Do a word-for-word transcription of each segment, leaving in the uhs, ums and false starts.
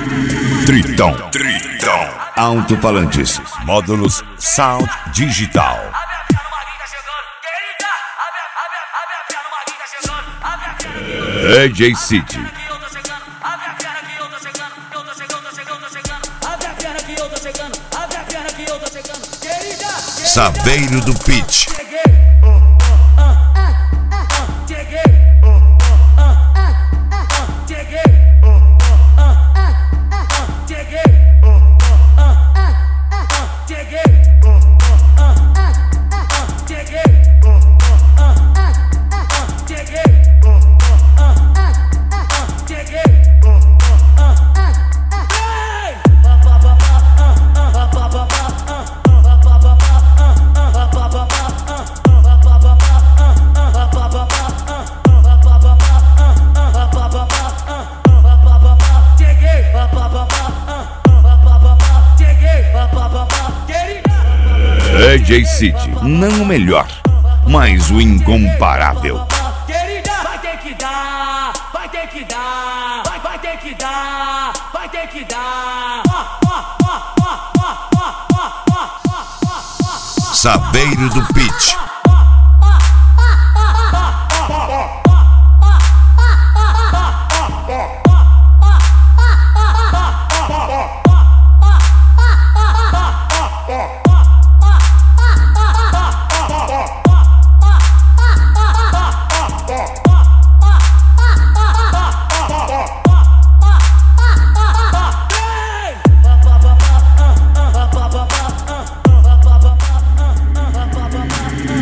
Tritão, Tritão, alto-falantes, módulos Sound Digital. D J City. Saveiro do Pitch. D J City, não o melhor, mas o incomparável. Vai ter que dar, vai ter que dar, vai, vai ter que dar, vai ter que dar. Saveiro do Pitch.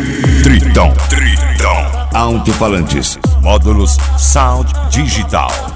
Tritão, Tritão, alto-falantes, módulos Sound Digital.